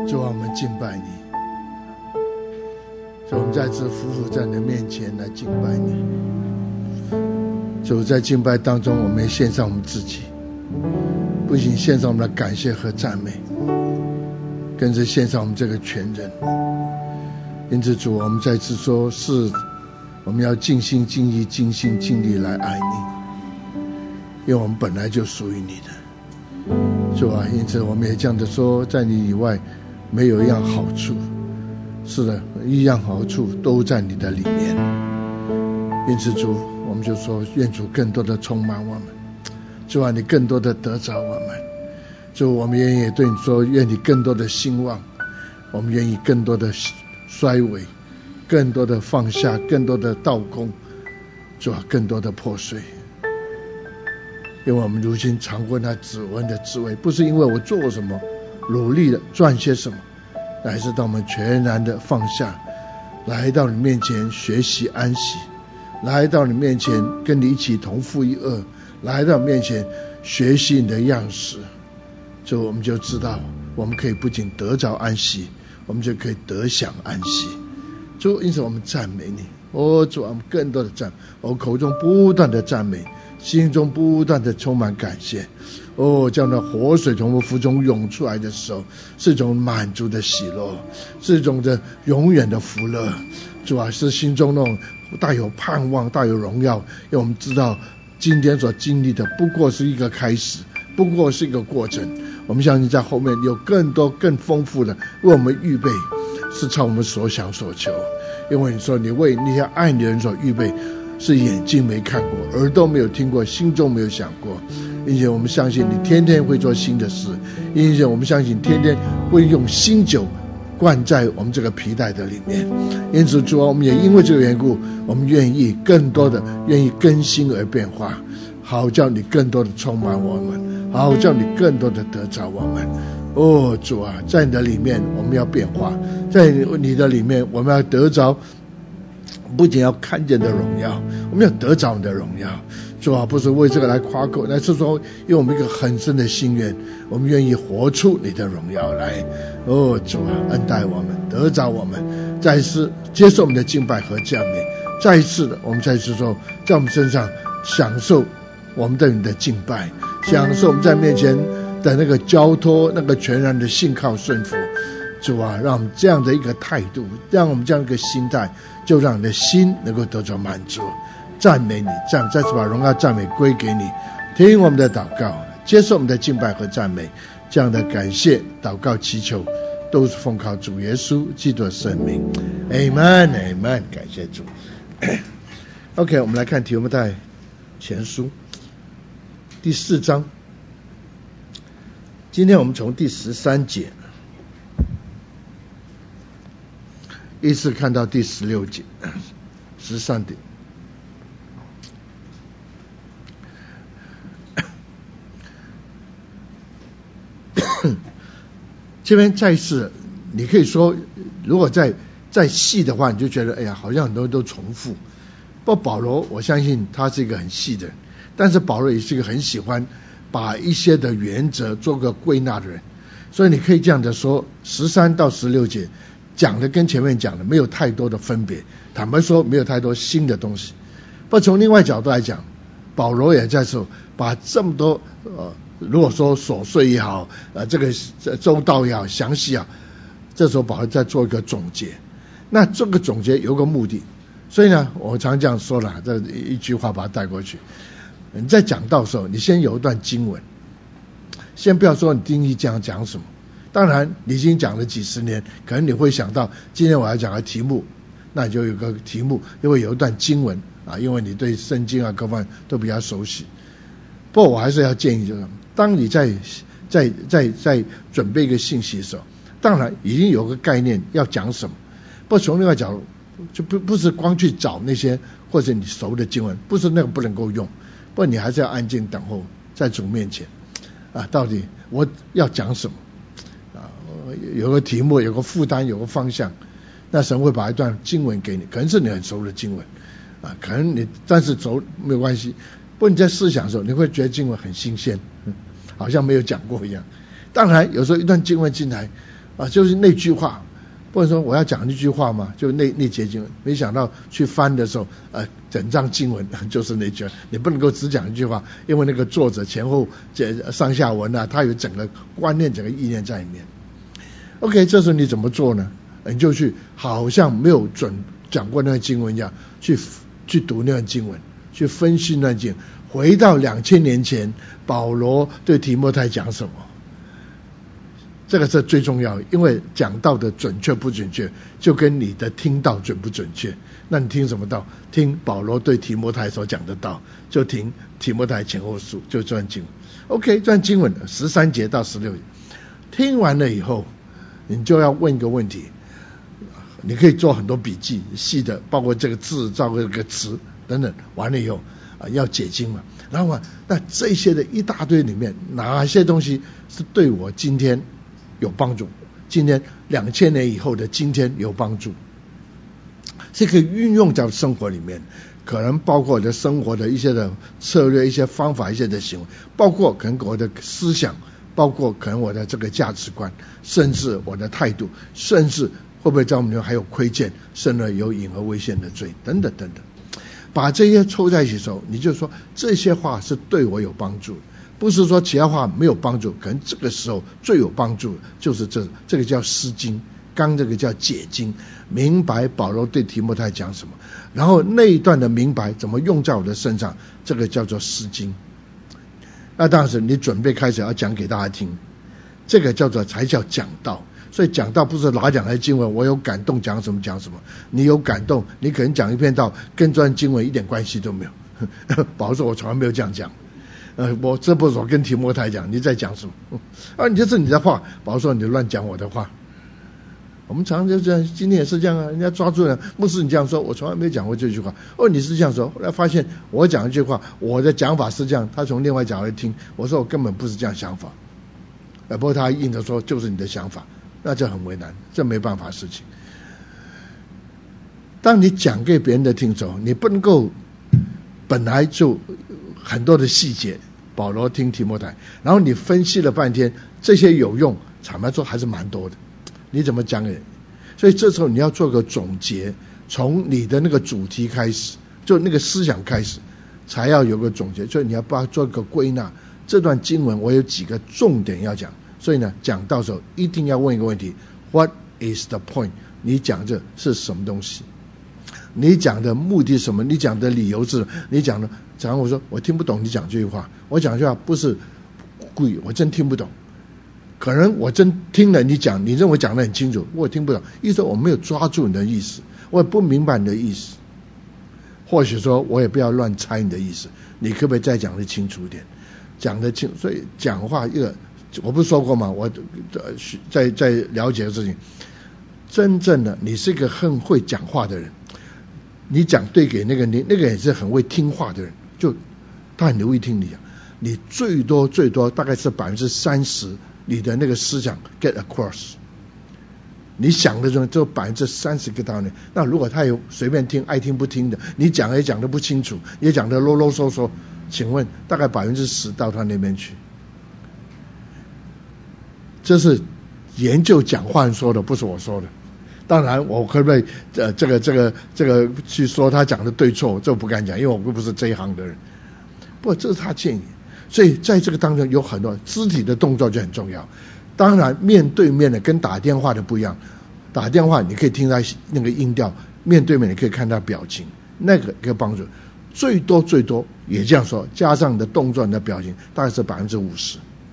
主啊，我们敬拜你。主，我们再次匍匐在你的面前来敬拜你。主，在敬拜当中，我们也献上我们自己，不仅献上我们的感谢和赞美，更是献上我们这个全人。因此主，我们再次说，是我们要尽心尽意尽心尽力来爱你，因为我们本来就属于你的。主啊，因此我们也这样的说，在你以外没有一样好处。是的，一样好处都在你的里面。因此主，我们就说，愿主更多的充满我们。主啊，你更多的得着我们。主，我们也对你说，愿你更多的兴旺，我们愿意更多的衰微，更多的放下，更多的倒空。主啊，更多的破碎。因为我们如今尝过那指纹的滋味，不是因为我做什么努力的赚些什么，乃是当我们全然的放下，来到你面前学习安息，来到你面前跟你一起同负一轭，来到你面前学习你的样式，就我们就知道我们可以不仅得着安息，我们就可以得享安息。主，因此我们赞美你。主，我们更多的赞，我口中不断的赞美，心中不断的充满感谢。这样的活水从我腹中涌出来的时候，是一种满足的喜乐，是一种的永远的福乐。主啊，是心中那种带有盼望，带有荣耀。因为我们知道今天所经历的不过是一个开始，不过是一个过程。我们相信在后面有更多更丰富的为我们预备，是超我们所想所求。因为你说你为那些爱你的人所预备，是眼睛没看过，耳朵没有听过，心中没有想过。因此我们相信你天天会做新的事，因此我们相信天天会用新酒灌在我们这个皮带的里面。因此主啊，我们也因为这个缘故，我们愿意更多的愿意更新而变化，好叫你更多的充满我们，好叫你更多的得着我们。主啊，在你的里面我们要变化，在你的里面我们要得着，不仅要看见的荣耀，我们要得着你的荣耀。主啊，不是为这个来夸口，乃是说因为我们一个很深的心愿，我们愿意活出你的荣耀来。主啊，恩待我们，得着我们，再一次接受我们的敬拜和赞美。再一次的，我们再一次说，在我们身上享受我们对你的敬拜，享受我们在面前的那个交托，那个全然的信靠顺服。主啊，让我们这样的一个态度，让我们这样一个心态，就让你的心能够得到满足。赞美你，这样再次把荣耀赞美归给你。听我们的祷告，接受我们的敬拜和赞美，这样的感谢祷告祈求都是奉靠主耶稣基督的圣名。 Amen Amen， 感谢主。OK， 我们来看提摩太前书第4章，今天我们从第13节一直看到第16节13节。这边再次你可以说，如果再细的话，你就觉得哎呀，好像很多人都重复。不过保罗我相信他是一个很细的人，但是保罗也是一个很喜欢把一些的原则做个归纳的人，所以你可以这样的说，13到16节讲的跟前面讲的没有太多的分别，坦白说没有太多新的东西。不过从另外角度来讲，保罗也在说把这么多如果说琐碎也好，这个周到也好，详细啊，这时候保罗在做一个总结。那这个总结有个目的，所以呢，我常这样说了，这一句话把它带过去。你在讲道的时候，你先有一段经文，先不要说你定义讲什么。当然，你已经讲了几十年，可能你会想到今天我要讲的题目，那你就有个题目，因为有一段经文啊，因为你对圣经啊各方面都比较熟悉。不过我还是要建议，就是当你在准备一个信息的时候，当然已经有个概念要讲什么，不过从另外角度，就不是光去找那些或者你熟的经文，不是那个不能够用，不过你还是要安静等候在主面前啊，到底我要讲什么啊？有个题目，有个负担，有个方向，那神会把一段经文给你，可能是你很熟的经文啊，可能你但是熟没有关系。不过你在思想的时候，你会觉得经文很新鲜，好像没有讲过一样。当然有时候一段经文进来， 就是那句话。不能说我要讲那句话嘛，就那节经文，没想到去翻的时候，整章经文就是那句，你不能够只讲一句话，因为那个作者前后上下文啊，他有整个观念、整个意念在里面。OK， 这时候你怎么做呢？你就去好像没有讲过那个经文一样，去读那段经文，去分析那段经文，回到2000年前保罗对提摩太讲什么。这个是最重要，因为讲道的准确不准确，就跟你的听道准不准确。那你听什么道？听保罗对提摩太所讲的道，就听提摩太前后书，就这段经文。OK， 这段经文13节到16节，听完了以后，你就要问一个问题，你可以做很多笔记，细的，包括这个字、造这个词等等。完了以后要解经嘛，然后那这些的一大堆里面，哪些东西是对我今天有帮助？今天2000年以后的今天有帮助，这可以运用在生活里面，可能包括我的生活的一些的策略、一些方法、一些的行为，包括可能我的思想，包括可能我的这个价值观，甚至我的态度，甚至会不会在我们里面还有亏欠，甚至有隐而未现的罪等等等等。把这些凑在一起的时候，你就说这些话是对我有帮助，不是说其他话没有帮助，可能这个时候最有帮助的就是这个叫诗经，刚这个叫解经，明白保罗对提摩太讲什么，然后那一段的明白怎么用在我的身上，这个叫做诗经。那当时你准备开始要讲给大家听，这个才叫讲道。所以讲道不是拿讲来经文，我有感动讲什么讲什么，你有感动，你可能讲一篇道跟这段经文一点关系都没有。保罗说我从来没有这样讲，我这不是我跟提摩太讲，你在讲什么？你这是你的话。保罗说你乱讲我的话。我们常常就这样，今天也是这样啊，人家抓住了，牧师你这样说，我从来没有讲过这句话。你是这样说，后来发现我讲一句话，我的讲法是这样，他从另外角度听，我说我根本不是这样想法，不过他硬着说就是你的想法，那就很为难，这没办法的事情。当你讲给别人的听的时候，你不能够本来就很多的细节，保罗听提摩太，然后你分析了半天，这些有用，坦白说还是蛮多的，你怎么讲给人？所以这时候你要做个总结，从你的那个主题开始，就那个思想开始，才要有个总结。所以你要把它做个归纳，这段经文我有几个重点要讲，所以呢讲到时候一定要问一个问题， What is the point？ 你讲这是什么东西？你讲的目的是什么？你讲的理由是什么？你讲的，假如我说我听不懂你讲这句话，我讲这句话不是故意，我真听不懂，可能我真听了你讲，你认为讲得很清楚，我听不懂，意思我没有抓住你的意思，我也不明白你的意思，或许说我也不要乱猜你的意思，你可不可以再讲得清楚一点，讲得清。所以讲话一个，我不是说过吗？我在了解的事情，真正的你是一个很会讲话的人，你讲对给那个人，那个人也是很会听话的人，就他很留意听你讲，你最多大概是30%你的那个思想 get across， 你想的中就30%get down。那如果他有随便听爱听不听的，你讲也讲得不清楚，也讲得啰啰嗦嗦，请问大概10%到他那边去。这是研究讲话人说的，不是我说的。当然我可不可以这个去说他讲的对错，这我不敢讲，因为我不是这一行的人。不过这是他建议，所以在这个当中有很多肢体的动作就很重要。当然面对面的跟打电话的不一样，打电话你可以听他那个音调，面对面你可以看他表情，那个可以帮助。最多也这样说，加上你的动作你的表情大概是50%，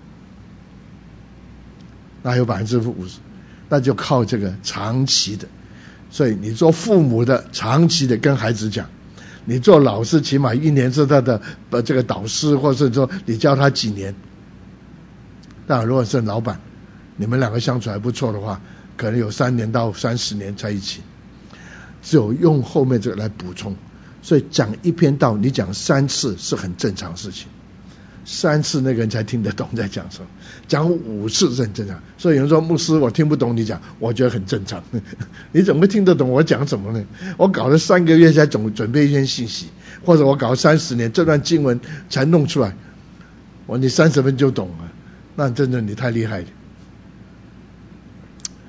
那有50%，那就靠这个长期的。所以你做父母的长期的跟孩子讲，你做老师起码1年是他的这个导师，或是说你教他几年。当然如果是老板，你们两个相处还不错的话，可能有3年到30年在一起，只有用后面这个来补充。所以讲一篇道你讲3次是很正常的事情，3次那个人才听得懂在讲什么，讲5次是很正常。所以有人说牧师我听不懂你讲，我觉得很正常。你怎么会听得懂我讲什么呢？我搞了3个月才准备一些信息，或者我搞了30年这段经文才弄出来，你30分就懂了，那真的你太厉害了。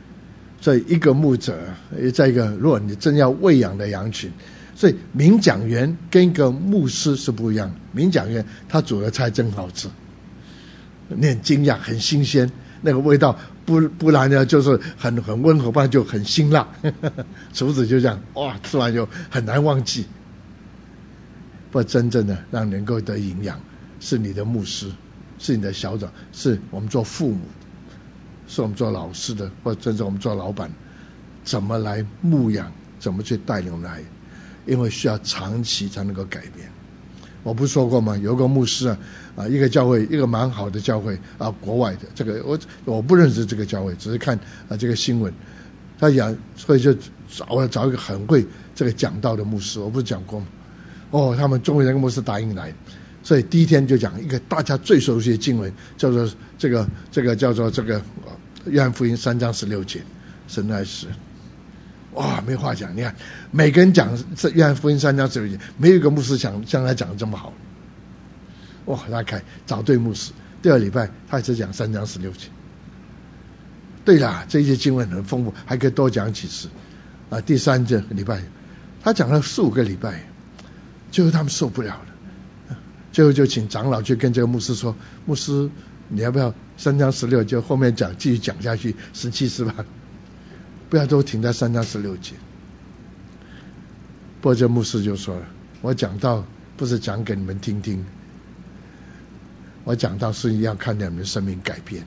所以一个牧者，再一个，如果你真要喂养的羊群，所以名讲员跟一个牧师是不一样。名讲员他煮的菜真好吃，你很惊讶，很新鲜，那个味道不然呢就是很温和，不然就很辛辣。厨子就这样，哇，吃完就很难忘记。不，真正的让能够得营养，是你的牧师，是你的小长，是我们做父母，是我们做老师的，或者甚至我们做老板，怎么来牧养，怎么去带领来，因为需要长期才能够改变。我不是说过吗？有个牧师一个教会，一个蛮好的教会国外的，这个我不认识这个教会，只是看这个新闻，他讲，所以就找一个很会这个讲道的牧师，我不是讲过吗？他们终于那个牧师答应来，所以第一天就讲一个大家最熟悉的经文，叫做这个叫做这个约翰福音3章16节，神爱世人。哇，没话讲！你看，每个人讲这约翰福音3章16节，没有一个牧师像他讲的这么好。哇，他找对牧师。第二礼拜他只讲3章16节。对啦，这些经文很丰富，还可以多讲几次。第三个礼拜他讲了4-5个礼拜，最后他们受不了了，最后就请长老去跟这个牧师说：“牧师，你要不要3章16就后面继续讲下去17、18？不要都停在3章16节。”不过这牧师就说了：“我讲道不是讲给你们听听，我讲道是要看你们的生命改变。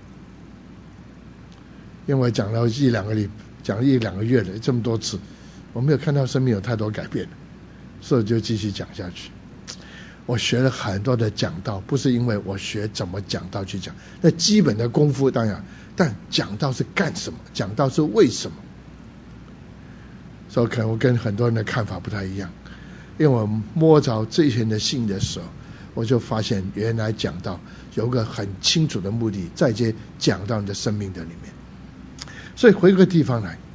因为讲了讲了1-2个月了，这么多次，我没有看到生命有太多改变，所以就继续讲下去。我学了很多的讲道，不是因为我学怎么讲道去讲，那基本的功夫当然，但讲道是干什么？讲道是为什么？所以可能我跟很多人的看法不太一样，因为我摸着这些人的心的时候，我就发现原来讲道有个很清楚的目的，在这讲到你的生命的里面。所以回个地方来，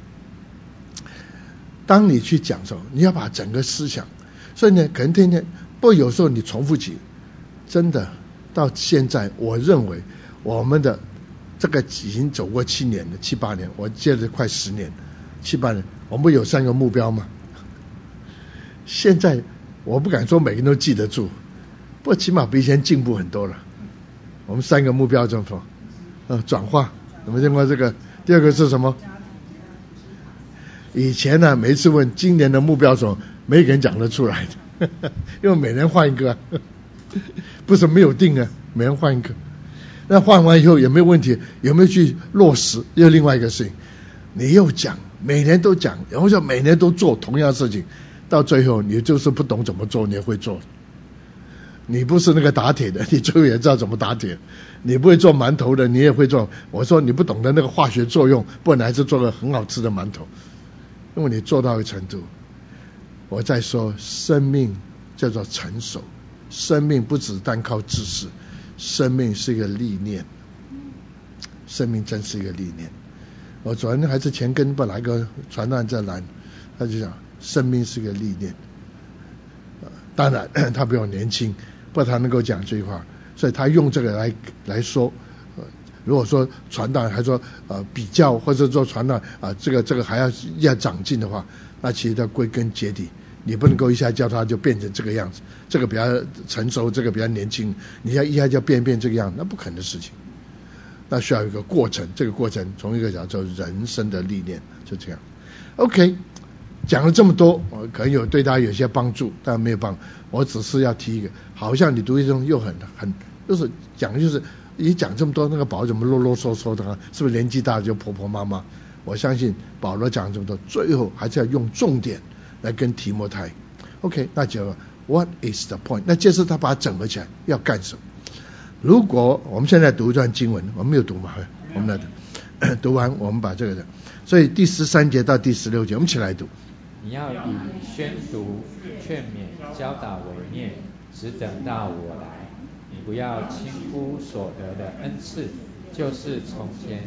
当你去讲的时候，你要把整个思想，所以呢，可能天天，不过有时候你重复几，真的到现在，我认为我们的这个已经走过7年了，7、8年，我接着快10年，7、8年，我们不有3个目标吗？现在我不敢说每个人都记得住，不过起码比以前进步很多了。我们3个目标怎么说？转化，有没有听过这个？第二个是什么？以前呢，每次问今年的目标的时候，没个人讲得出来的，因为每人换一个，不是没有定啊，每人换一个。那换完以后有没有问题？有没有去落实？又另外一个事情，你又讲，每年都讲，然后就每年都做同样事情，到最后你就是不懂怎么做，你也会做。你不是那个打铁的，你最后也知道怎么打铁。你不会做馒头的，你也会做。我说你不懂得那个化学作用，不然还是做个很好吃的馒头。因为你做到一个程度，我在说生命叫做成熟，生命不只单靠知识，生命是一个历练，生命真是一个历练。我昨天还是前跟本来一个传道人在来，他就讲生命是一个历练。当然他比我年轻，不过他能够讲这句话，所以他用这个来说。如果说传道还说比较，或者做传道这个还要长进的话，那其实他归根结底，你不能够一下叫他就变成这个样子，这个比较成熟，这个比较年轻，你要一下就变这个样子，那不可能的事情。那需要一个过程，这个过程从一个叫做人生的历练，就这样。OK， 讲了这么多，可能对大家有些帮助，但没有帮。我只是要提一个，好像你读一中又很就是讲的就是你讲这么多，那个保罗怎么啰啰嗦嗦的，是不是年纪大了就婆婆妈妈？我相信保罗讲这么多，最后还是要用重点来跟提摩太。OK， 那就 What is the point？ 那接着他把它整合起来要干什么？如果我们现在读一段经文，我们没有读嘛？我们来读完，我们把这个的，所以第13节到第16节，我们一起来读。 你要以宣读、劝勉、教导为念，只等到我来。你不要轻忽所得的恩赐，就是从前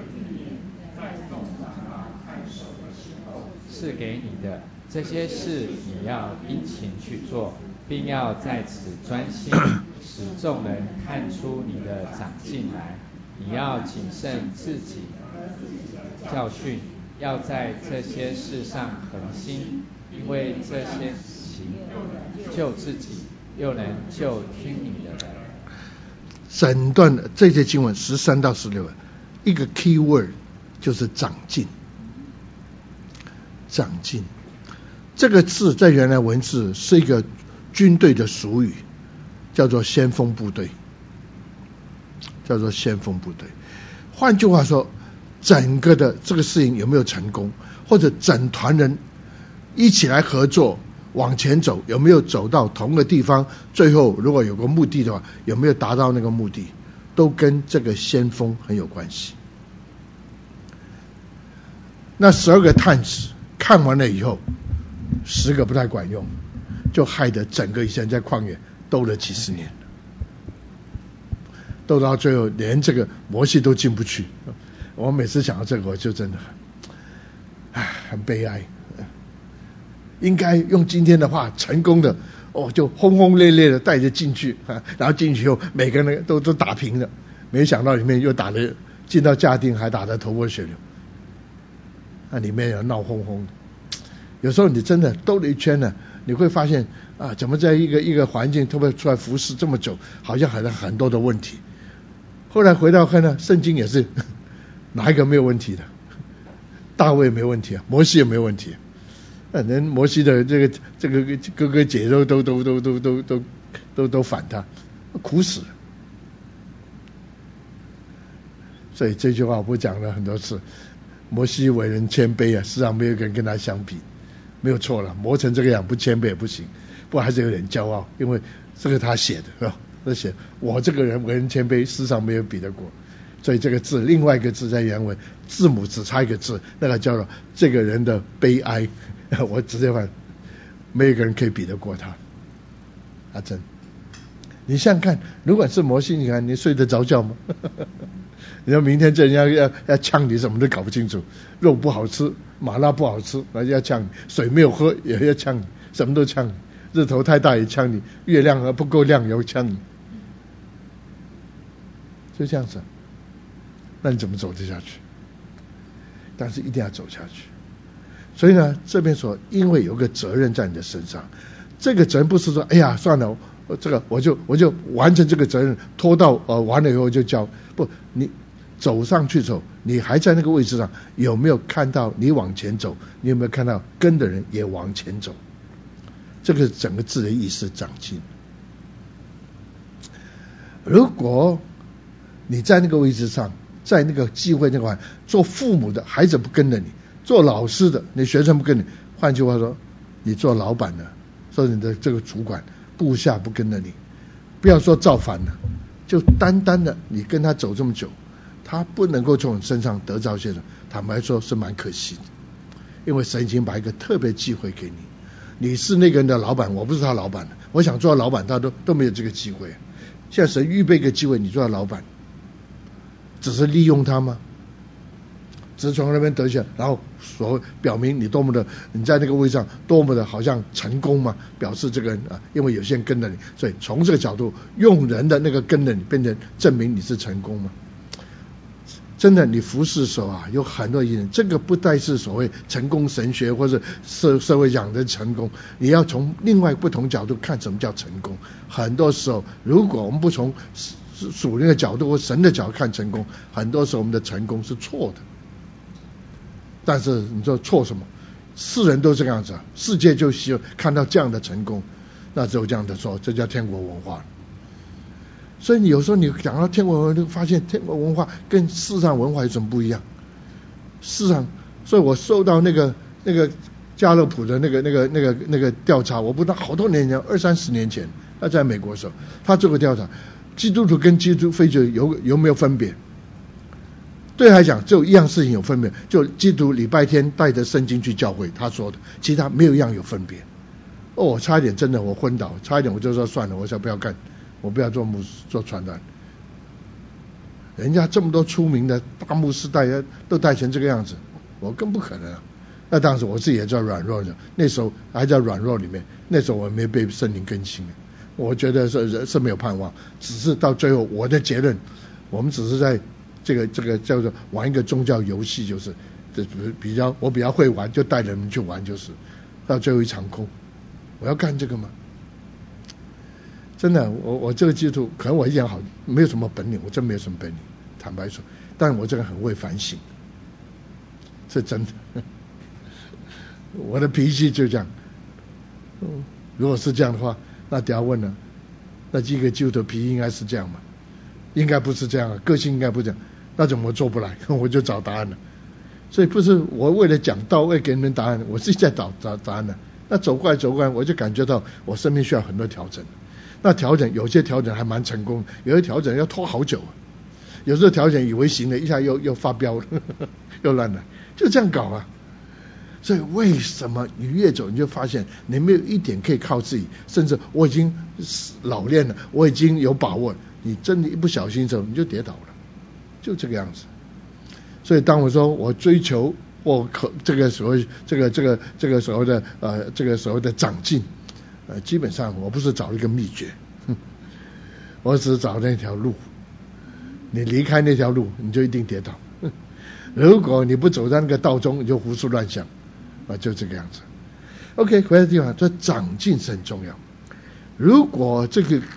赐给你的，这些事你要殷勤去做，并要在此专心，使众人看出你的长进来。 你要谨慎自己教训，要在这些事上恒心，因为这些行救自己，又能救听你的人。 整段的这些经文13到16，一个 key word 就是长进。长进这个字在原来文字是一个军队的俗语，叫做先锋部队，叫做先锋部队。换句话说，整个的这个事情有没有成功，或者整团人一起来合作往前走，有没有走到同个地方，最后如果有个目的的话，有没有达到那个目的，都跟这个先锋很有关系。那12个探子看完了以后，10个不太管用，就害得整个以前在旷野兜了几十年，兜到最后连这个摩西都进不去。我每次想到这个，我就真的很悲哀。应该用今天的话，成功的就轰轰烈烈的带着进去，然后进去以后每个人都打平了，没想到里面又打了，进到迦丁还打得头破血流，那里面有闹哄哄的。有时候你真的兜了一圈呢，你会发现怎么在一个环境特别出来服侍这么久，好像很多的问题。后来回到看呢，圣经也是哪一个没有问题的？大卫没问题啊，摩西也没问题。连摩西的这个哥哥姐都反他，苦死了。所以这句话我讲了很多次，摩西为人谦卑啊，世上没有一个人跟他相比，没有错了，磨成这个样不谦卑也不行，不过还是有点骄傲，因为这个他写的是吧？他写我这个人为人谦卑，世上没有比得过。所以这个字，另外一个字在原文字母只差一个字，那个叫做这个人的悲哀。我直接问，没有一个人可以比得过他。阿珍，你想想看，如果是摩西，你看你睡得着觉吗？你说明天这人要呛你，什么都搞不清楚，肉不好吃，麻辣不好吃，那就要呛你；水没有喝也要呛你，什么都呛你。日头太大也呛你，月亮不够亮也要呛你，就这样子。那你怎么走得下去？但是一定要走下去。所以呢，这边说，因为有个责任在你的身上，这个责任不是说，哎呀，算了，这个我就完成这个责任，拖到完了以后就交。不，你走上去走，你还在那个位置上，有没有看到你往前走？你有没有看到跟的人也往前走？这个整个字的意思，长进。如果你在那个位置上，在那个机会那块，做父母的孩子不跟着你，做老师的你学生不跟你，换句话说，你做老板的，说你的这个主管部下不跟着你，不要说造反了，就单单的你跟他走这么久，他不能够从你身上得着些什么，坦白说是蛮可惜的。因为神已经把一个特别机会给你，你是那个人的老板，我不是他老板，我想做老板他都没有这个机会。现在神预备一个机会，你做老板，只是利用他吗？只是从那边得下，然后所表明你多么的，你在那个位置上多么的好像成功嘛，表示这个人因为有些人跟着你，所以从这个角度用人的那个跟着你，变成证明你是成功吗？真的，你服侍的时候有很多人，这个不再是所谓成功神学或者社会讲的成功，你要从另外不同角度看什么叫成功。很多时候，如果我们不从属灵的角度或神的角度看成功，很多时候我们的成功是错的。但是你说错什么？世人都这样子，世界就希望看到这样的成功，那只有这样的说，这叫天国文化。所以你有时候你讲到天国文化，就发现天国文化跟世上文化有什么不一样？世上，所以我受到那个加勒普的那个调查，我不知道好多年前，20-30年前，他在美国的时候，他做过调查，基督徒跟基督非基督有没有分别？对他来讲，只有一样事情有分别，就基督礼拜天带着圣经去教会，他说的，其他没有一样有分别。差一点真的我昏倒，差一点我就说算了，我想不要干。我不要做牧师做传道，人家这么多出名的大牧师都带成这个样子，我更不可能。那当时我自己也在软弱的，那时候还在软弱里面，那时候我没被圣灵更新，我觉得是没有盼望。只是到最后我的结论，我们只是在这个叫做玩一个宗教游戏，就是我比较会玩，就带人们去玩，就是到最后一场空。我要干这个吗？真的，我这个基督徒，可能我一点好没有什么本领，我真没有什么本领，坦白说，但我这个很会反省，是真的。我的脾气就这样。如果是这样的话，那等下问了，那这个基督徒脾气应该是这样吗？应该不是这样啊，个性应该不这样，那怎么做不来？我就找答案了。所以不是我为了讲道，为了给你们答案，我自己在找答案了。那走过来，我就感觉到我生命需要很多调整。那调整有些调整还蛮成功，有些调整要拖好久，有时候调整以为行了，一下又发飙了，又乱了，就这样搞啊。所以为什么你越走你就发现你没有一点可以靠自己，甚至我已经老练了，我已经有把握了，你真的一不小心的时候你就跌倒了，就这个样子。所以当我说我追求或这个所谓这个所谓的这个所谓的长进，基本上我不是找一个秘诀，我只是找那条路。你离开那条路，你就一定跌倒。如果你不走在那个道中，你就胡思乱想，就这个样子。OK， 回来的地方，这长进是很重要。如果这个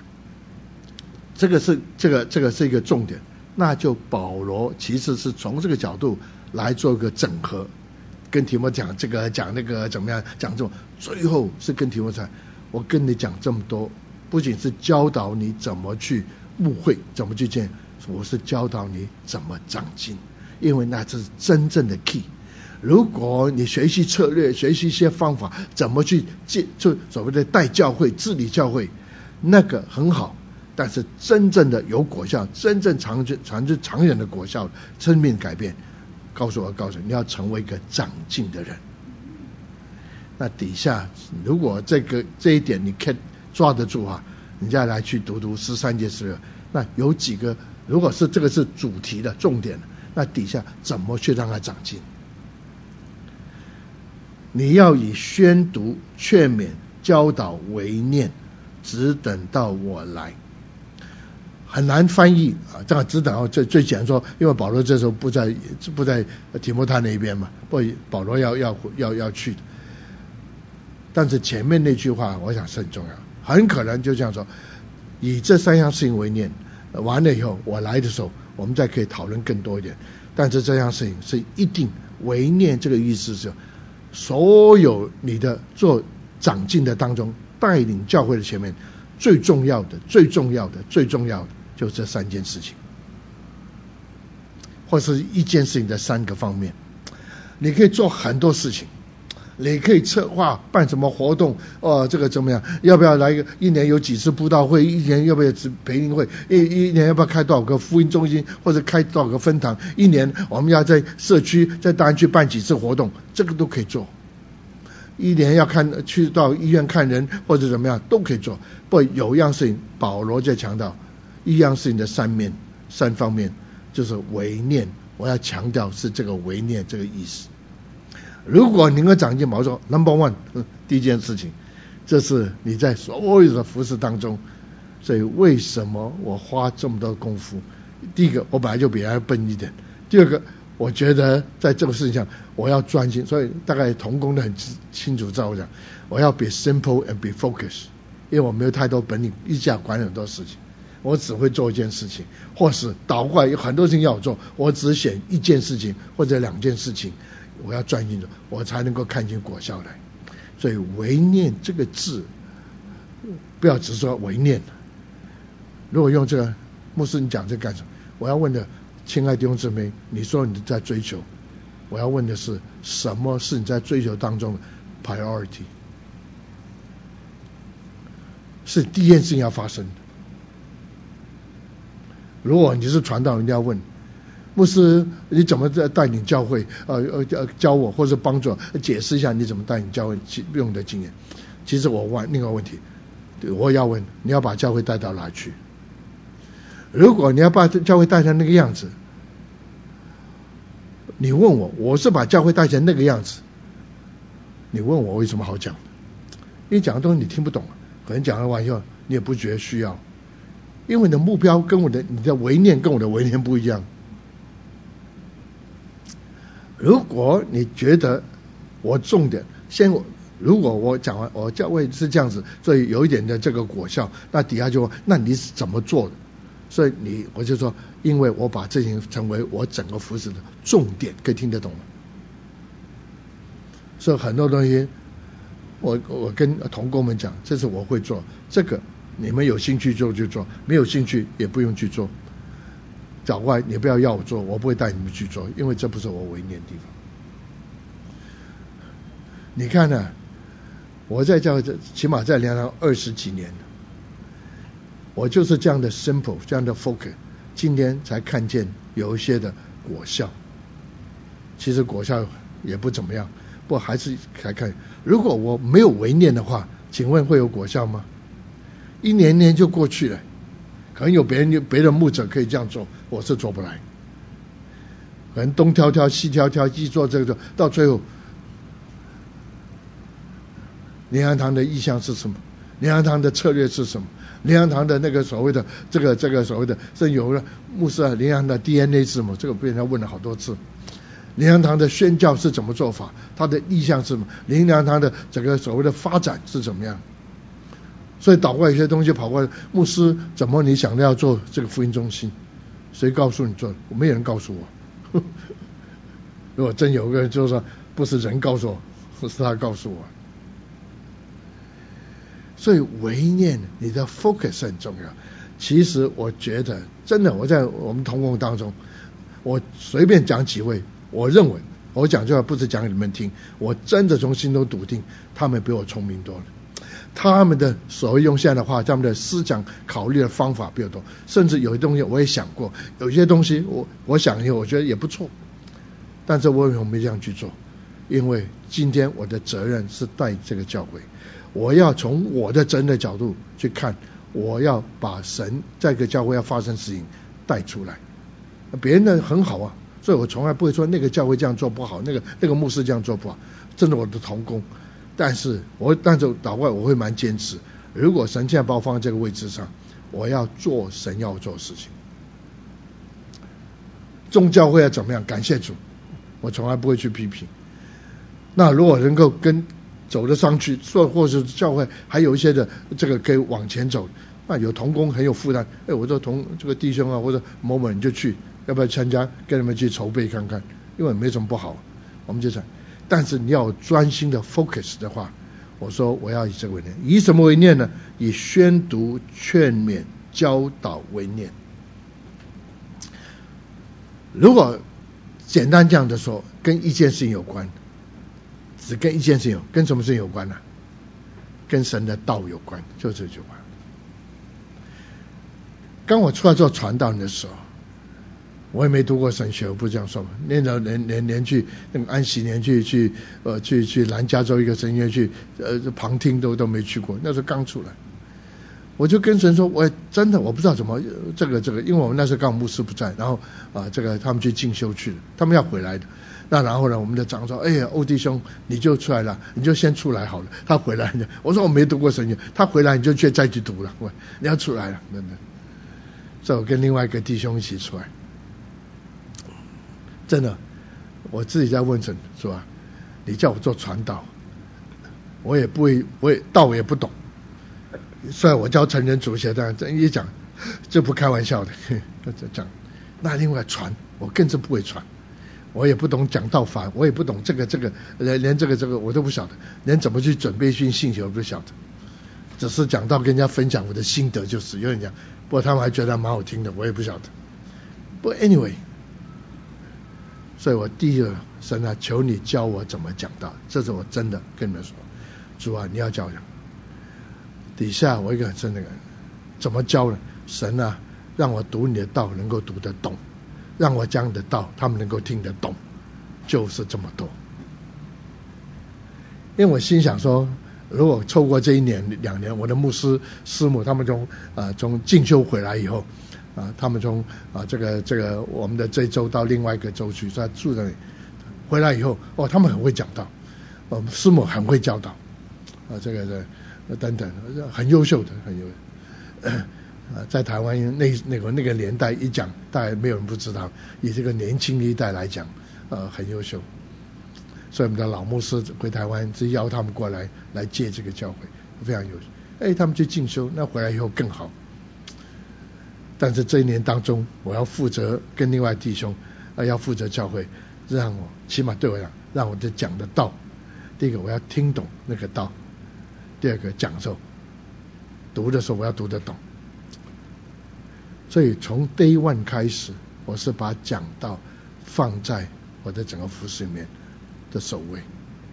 是一个重点，那就保罗其实是从这个角度来做一个整合，跟提摩讲这个讲那个怎么样，讲这种，最后是跟提摩讲，我跟你讲这么多，不仅是教导你怎么去牧会，怎么去见，我是教导你怎么长进，因为那是真正的 key。如果你学习策略，学习一些方法，怎么去就所谓的带教会、治理教会，那个很好，但是真正的有果效，真正长远的果效，生命改变，告诉你要成为一个长进的人。那底下如果这一点你抓得住啊，你再来去读13节16，那有几个，如果是这个是主题的重点，那底下怎么去让它长进？你要以宣读、劝勉、教导为念，只等到我来。很难翻译啊，这样只等到最简单说，因为保罗这时候不在提摩太那边嘛，保罗要去的。但是前面那句话我想是很重要，很可能就这样说，以这3样事情为念，完了以后我来的时候我们再可以讨论更多一点。但是这样事情是一定为念，这个意思是所有你的做长进的当中，带领教会的前面最重要的就是这3件事情，或是一件事情的3个方面。你可以做很多事情，你可以策划办什么活动，这个怎么样？要不要来一年有几次布道会？一年要不要培灵会？一年要不要开多少个福音中心，或者开多少个分堂？一年我们要在社区、在大安区办几次活动，这个都可以做。一年要去到医院看人或者怎么样都可以做。不过有一样事情，保罗在强调，一样事情的3方面，就是为念。我要强调是这个为念这个意思。如果能够长进，保罗说 Number 1， 第一件事情，这是你在所有的服事当中。所以为什么我花这么多功夫？第一个，我本来就比他笨一点；第二个，我觉得在这个事情上我要专心，所以大概同工的很清楚知道我讲，我要 be simple and be focused， 因为我没有太多本领，一下管很多事情，我只会做一件事情，或是倒过来有很多事情要我做，我只选一件事情或者2件事情，我要专心做，我才能够看见果效来。所以为念这个字，不要只说为念。如果用这个牧师你讲这干什么？我要问的，亲爱的弟兄姊妹，你说你在追求，我要问的是，什么是你在追求当中的 priority？ 是第一件事情要发生的。如果你是传道人，你要问牧师，你怎么带领教会？教我或者帮助解释一下你怎么带领教会用的经验。其实我问另外一个问题，我要问你要把教会带到哪去？如果你要把教会带成那个样子，你问我是把教会带成那个样子，你问我为什么好讲？因为讲的东西你听不懂，可能讲了完以后你也不觉得需要，因为你的目标跟你的为念跟我的为念不一样。 如果你觉得我重点如果我讲完我教会是这样子，所以有一点的这个果效，那底下就问那你是怎么做的？所以我就说，因为我把这些成为我整个服事的重点，可以听得懂吗？所以很多东西我跟同工们讲，这是我会做，这个你们有兴趣做就做，没有兴趣也不用去做。找外你不要我做，我不会带你们去做，因为这不是我为念的地方。你看呢，我在教会起码在粮堂20几年，我就是这样的 simple， 这样的 focus， 今天才看见有一些的果效。其实果效也不怎么样，不过还是来看，如果我没有为念的话，请问会有果效吗？一年年就过去了，可能有别的牧者可以这样做，我是做不来。可能东挑挑西挑挑，一做这个，到最后灵粮堂的意向是什么？灵粮堂的策略是什么？灵粮堂的那个所谓的这个所谓的，甚至有了牧师啊，灵粮堂的 DNA 是什么？这个被人家问了好多次。灵粮堂的宣教是怎么做法？它的意向是什么？灵粮堂的整个所谓的发展是怎么样？所以倒过来一些东西跑过来，牧师怎么你想要做这个福音中心？谁告诉你做？没有人告诉我。如果真有个人就是说不是人告诉我，是他告诉我。所以为念你的 focus 很重要。其实我觉得真的，我在我们同工当中，我随便讲几位，我认为我讲这话不是讲给你们听，我真的从心中笃定，他们比我聪明多了。他们的所谓用现在的话，他们的思想考虑的方法比我多，甚至有些东西我也想过，有些东西我想以后我觉得也不错，但是我为什么没这样去做？因为今天我的责任是带这个教会，我要从我的责任的角度去看，我要把神在这个教会要发生事情带出来。别人的很好啊，所以我从来不会说那个教会这样做不好，那个牧师这样做不好，真的我的同工。但是倒过来我会蛮坚持，如果神现在把我放在这个位置上，我要做神要做的事情。众教会要怎么样？感谢主，我从来不会去批评。那如果能够走得上去，或者是教会还有一些的这个可以往前走，那有同工很有负担，我说这个弟兄啊或者某某你就去，要不要参加？跟你们去筹备看看，因为没什么不好，我们就讲。但是你要专心的 focus 的话，我说我要以这个为念。以什么为念呢？以宣读、劝勉、教导为念。如果简单这样的说，跟一件事情有关，只跟一件事情跟什么事情有关呢？跟神的道有关，就这句话。刚我出来做传道人的时候，我也没读过神学，我不这样说嘛。连去那个安息年去南加州一个神学院去旁听都没去过，那时候刚出来。我就跟神说，我真的我不知道怎么这个，因为我们那时候刚好牧师不在，然后他们去进修去了，他们要回来的。那然后呢，我们的长说，哎呀，欧弟兄你就出来了，你就先出来好了。他回来，我说我没读过神学，他回来你就再去读了，你要出来了，真的。所以我跟另外一个弟兄一起出来。真的，我自己在问神说啊，你叫我做传道，我也道我也不懂。虽然我教成人主学，但一讲这不开玩笑的，讲。那另外传，我更是不会传，我也不懂讲道法，我也不懂这个，连这个我都不晓得，连怎么去准备信息我都不晓得。只是讲道跟人家分享我的心得，就是有人讲，不过他们还觉得蛮好听的，我也不晓得。不过 anyway。所以我第一个神啊，求你教我怎么讲道，这是我真的跟你们说，主啊，你要教讲。底下我一个很深的感，怎么教呢？神啊，让我读你的道能够读得懂，让我讲你的道他们能够听得懂，就是这么多。因为我心想说，如果凑过这1年2年，我的牧师师母他们从进修回来以后。他们从这个我们的这州到另外一个州去，他住在那里。回来以后，他们很会讲道，师母很会教导，这个等等，很优秀的，很优秀。 在台湾那个年代一讲，大概没有人不知道。以这个年轻一代来讲，很优秀。所以我们的老牧师回台湾，就邀他们过来接这个教会，非常优秀。他们去进修，那回来以后更好。但是这一年当中，我要负责跟另外弟兄，要负责教会，让我起码对我讲，让我的讲的道，第一个我要听懂那个道，第二个讲授，读的时候我要读得懂。所以从 Day One 开始，我是把讲道放在我的整个服事里面的首位。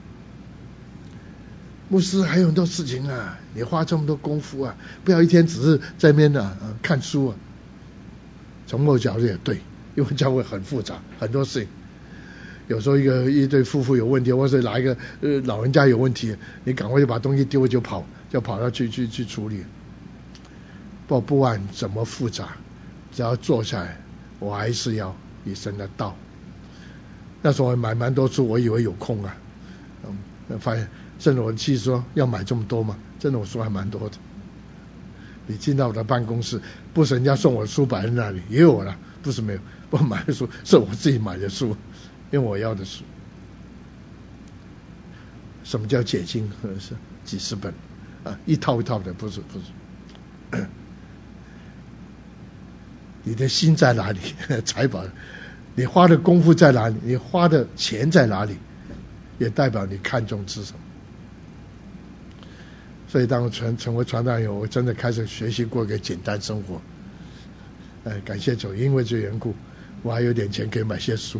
牧师还有很多事情啊，你花这么多功夫啊，不要一天只是在那边看书啊。从某角度也对，因为教会很复杂，很多事情。有时候一对夫妇有问题，或者哪一个老人家有问题，你赶快就把东西丢了就跑到去处理。不管怎么复杂，只要坐下来，我还是要以神的道。那时候我买蛮多书，我以为有空啊，发现甚至我的妻子说要买这么多嘛，真的我书还蛮多的。你进到我的办公室，不是人家送我的书摆在那里，也有了，不是没有，我买的书是我自己买的书，因为我要的书。什么叫解经？是几十本一套一套的，不是。你的心在哪里？财宝，你花的功夫在哪里？你花的钱在哪里？也代表你看重是什么。所以当我成为传道人以后，我真的开始学习过一个简单生活。感谢主，因为这缘故，我还有点钱可以买些书。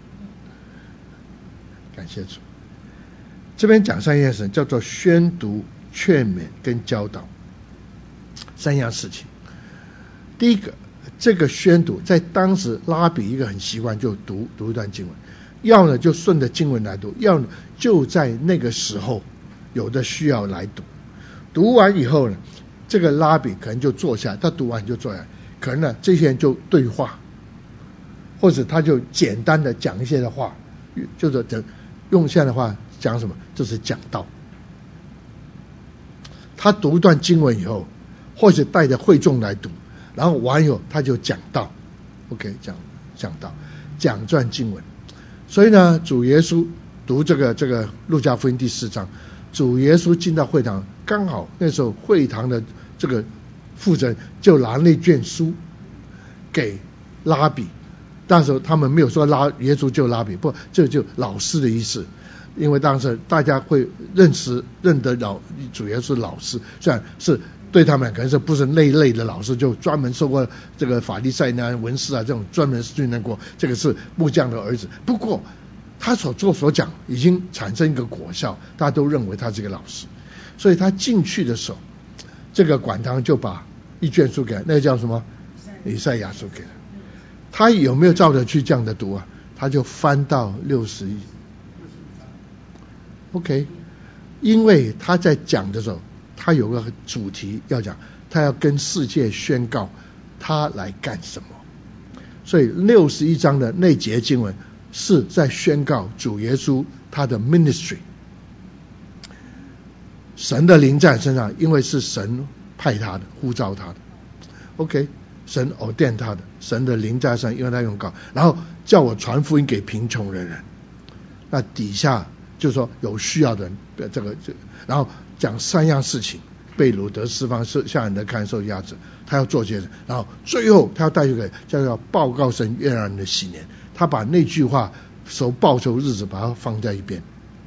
感谢主。这边讲三件事，叫做宣读、劝勉跟教导，三样事情。第一个，这个宣读在当时拉比一个很习惯就读一段经文，要呢就顺着经文来读，要呢就在那个时候有的需要来读。读完以后呢，这个拉比可能就坐下来，他读完就坐下来，可能呢这些人就对话，或者他就简单的讲一些的话，就是用现在的话讲什么，就是讲道。他读一段经文以后，或者带着会众来读，然后完以后他就讲道 ，OK， 讲道，讲段经文。所以呢，主耶稣读这个路加福音第4章，主耶稣进到会堂，刚好那时候会堂的这个负责人就拿那卷书给拉比。那时候他们没有说耶稣就拉比，不，这就老师的意思。因为当时大家会认得主耶稣老师，虽然是对他们可能是不是那一类的老师，就专门受过这个法利赛人、文士啊这种专门训练过，这个是木匠的儿子。不过他所做所讲已经产生一个果效，大家都认为他是一个老师。所以他进去的时候，这个管堂就把一卷书给他，那个叫什么以赛亚书给他。他有没有照着去这样的读啊？他就翻到61。OK， 因为他在讲的时候，他有个主题要讲，他要跟世界宣告他来干什么。所以61章的那节经文是在宣告主耶稣他的 ministry， 神的灵在身上，因为是神派他的，呼召他的。OK， 神ordain他的，神的灵在身上，因为他用告，然后叫我传福音给贫穷的人。那底下就是说有需要的人，然后讲3样事情：被掳得释放，向人的看受压制，他要做些，然后最后他要带去给叫做报告神悦纳人的喜年。他把那句话守报仇日子把它放在一边。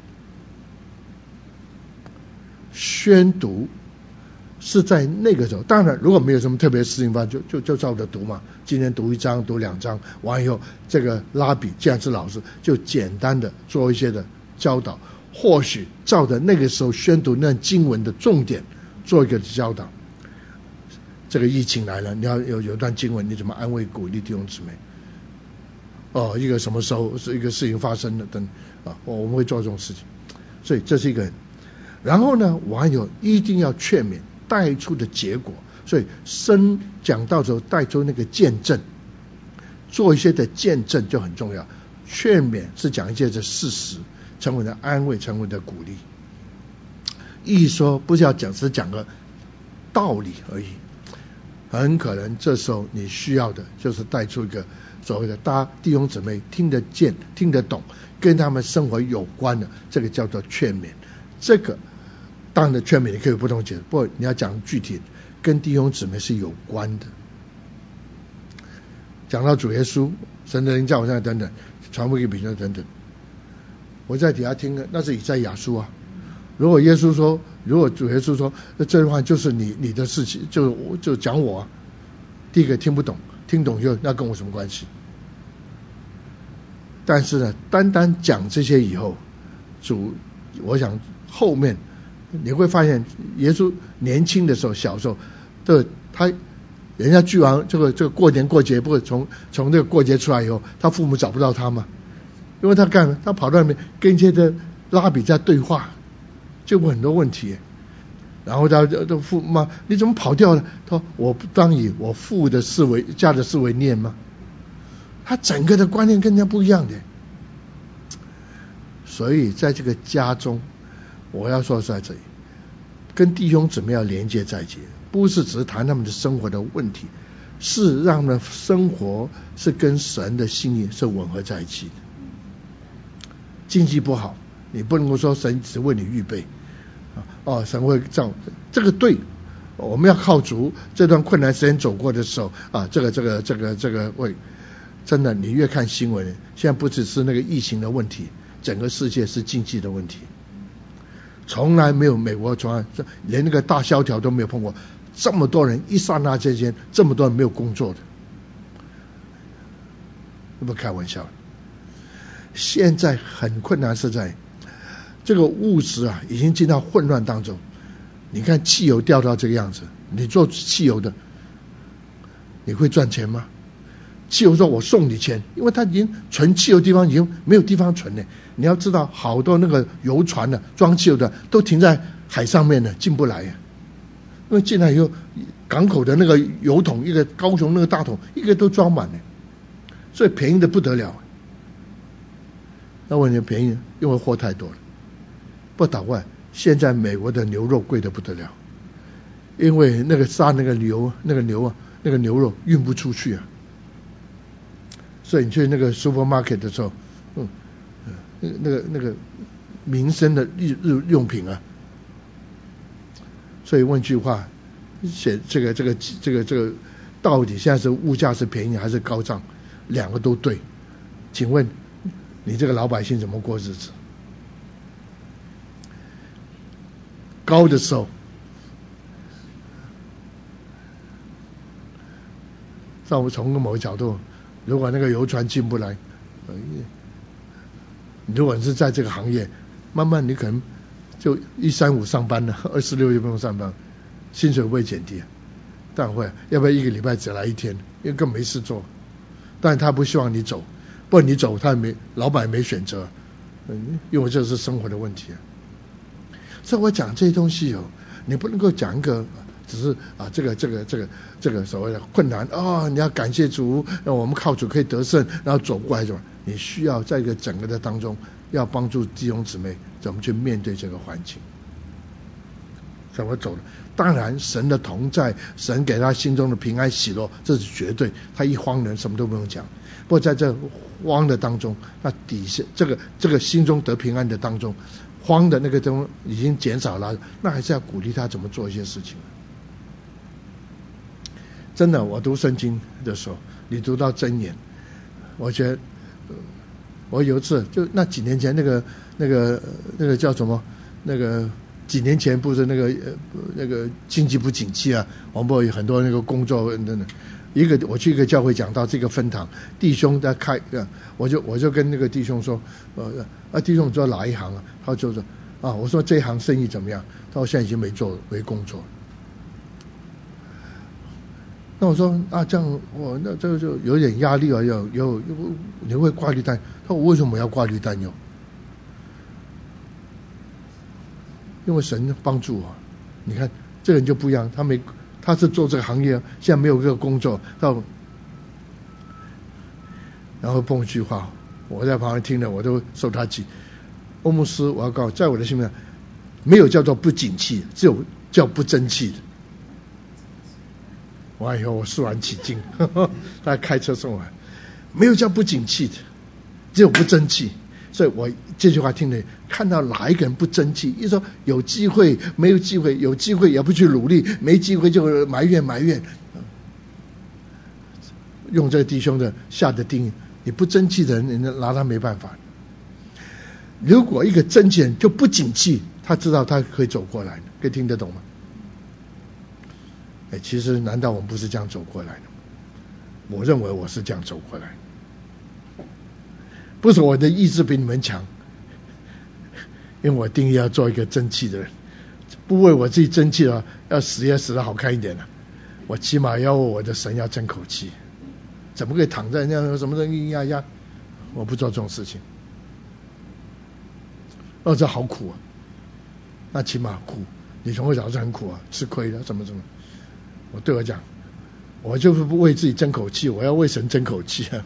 宣读是在那个时候，当然如果没有什么特别事情发生，就照着读嘛。今天读1章，读2章，完以后这个拉比既然是老师，就简单的做一些的教导，或许照着那个时候宣读那经文的重点做一个教导。这个疫情来了，你要有段经文，你怎么安慰鼓励弟兄姊妹？一个什么时候是一个事情发生的等我们会做这种事情。所以这是一个。然后呢，完以后一定要劝勉带出的结果。所以讲到时候带出那个见证，做一些的见证就很重要。劝勉是讲一些的事实，成为的安慰，成为的鼓励。意思说不是要只讲个道理而已。 很可能这时候你需要的就是带出一个所谓的大家弟兄姊妹听得见、听得懂，跟他们生活有关的，这个叫做劝勉。这个当然的劝勉你可以有不同解释，不过你要讲具体跟弟兄姊妹是有关的。讲到主耶稣，神的灵在我身上等等，传福音给彼得等等，我在底下听的那是以赛亚书啊。如果主耶稣说这句话就是你的事情，就讲我啊，第一个听不懂，听懂就那跟我什么关系？但是呢，单单讲这些以后，我想后面你会发现，耶稣年轻的时候、小时候，人家聚完这个过年过节，不是从这个过节出来以后，他父母找不到他嘛？因为他跑到那边跟一些的拉比在对话，就问很多问题。然后他父妈，你怎么跑掉了？他说我不当以我父的事为家的事为念吗？他整个的观念跟人家不一样的。所以在这个家中，我要说在这里，跟弟兄姊妹要连接在一起，不是只是谈他们的生活的问题，是让他们的生活是跟神的心意是吻合在一起的。经济不好，你不能够说神只为你预备，神会这个对，我们要靠主这段困难时间走过的时候啊，这个会真的，你越看新闻，现在不只是那个疫情的问题，整个世界是经济的问题，从来没有美国连那个大萧条都没有碰过，这么多人一刹那之间，这么多人没有工作的，不开玩笑。现在很困难是在这个物质啊，已经进到混乱当中。你看汽油掉到这个样子，你做汽油的，你会赚钱吗？汽油说我送你钱，因为他已经存汽油地方已经没有地方存了。你要知道，好多那个油船的装汽油的都停在海上面了，进不来呀。因为进来以后，港口的那个油桶，一个高雄那个大桶，一个都装满了，所以便宜的不得了。那问题便宜，因为货太多了。不倒外，现在美国的牛肉贵得不得了，因为那个杀那个牛肉运不出去啊。所以你去那个 supermarket 的时候，那个民生的日用品啊。所以问句话，写这个到底现在是物价是便宜还是高涨？两个都对，请问你这个老百姓怎么过日子？高的时候，在我们从某个角度，如果那个油船进不来，如果你是在这个行业，慢慢你可能就135上班了，26就不用上班，薪水会不会减低啊？当然会，要不然一个礼拜只来一天，因为根本没事做。但他不希望你走，不然你走，老板没选择，因为这是生活的问题啊。所以我讲这些东西你不能够讲一个只是这个所谓的困难你要感谢主，我们靠主可以得胜，然后走过来你需要在一个整个的当中，要帮助弟兄姊妹怎么去面对这个环境，怎么走的。当然神的同在，神给他心中的平安喜乐，这是绝对，他一慌人什么都不用讲。不过在这慌的当中，那底下这个心中得平安的当中，慌的那个东已经减少了，那还是要鼓励他怎么做一些事情。真的，我读圣经的时候，你读到箴言，我觉得我有一次就那几年前那个叫什么几年前不是那个经济不景气啊，我们有很多那个工作等等。我去一个教会讲到这个分堂，弟兄在开，我就跟那个弟兄说，弟兄做哪一行啊？他就说我说这一行生意怎么样？他说现在已经没工作。那我说这样那这个就有点压力啊，你会挂绿单？他说我为什么要挂绿单哟？因为神帮助我。你看这个人就不一样，他是做这个行业，现在没有这个工作，然后蹦一句话，我在旁边听了我都受他气。欧牧师，我要告诉，在我的心里面没有叫做不景气，只有叫不争气的。 完以后我肃然起敬，他开车送我，没有叫不景气的，只有不争气。所以我这句话听了，看到哪一个人不争气，一说有机会没有机会，有机会也不去努力，没机会就埋怨，用这个弟兄的下的定义，你不争气的人，人家拿他没办法。如果一个争气人就不景气，他知道他可以走过来的，可以听得懂吗？其实难道我们不是这样走过来的？我认为我是这样走过来的。不是我的意志比你们强，因为我定义要做一个争气的人，不为我自己争气了，要死也死得好看一点了。我起码要为我的神要争口气，怎么可以躺在那样什么的咿呀呀？我不做这种事情。这好苦啊！那起码苦，你从会早是很苦啊，吃亏的，怎么？我对我讲，我就是不为自己争口气，我要为神争口气啊！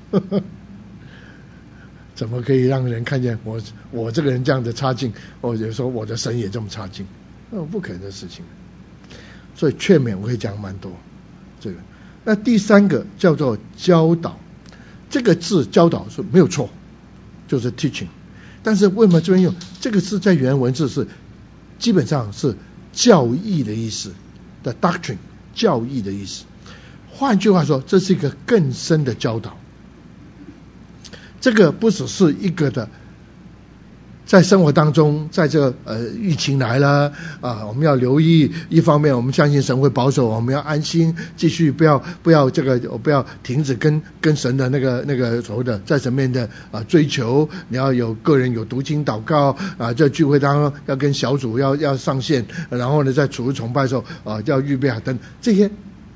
怎么可以让人看见我这个人这样的差劲？或者说我的神也这么差劲？不可能的事情。所以劝勉我会讲蛮多。这个，那第三个叫做教导，这个字教导是没有错，就是 teaching。但是为什么这边用这个字在原文字是基本上是教义的意思的 doctrine， 教义的意思。换句话说，这是一个更深的教导。这个不只是一个的，在生活当中，在这个疫情来了我们要留意，一方面我们相信神会保守，我们要安心，继续不要停止跟神的那个所谓的在神面的追求，你要有个人有读经祷告在聚会当中要跟小组要上线，然后呢在主日崇拜的时候要预备等这些。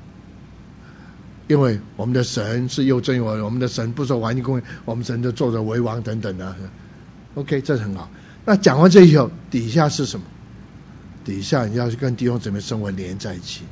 因为我们的神是又真又活，我们的神不受环境供应，我们神就坐着为王等等的。OK， 这是很好。那讲完这以后，底下是什么？底下你要跟弟兄姊妹生活连在一起。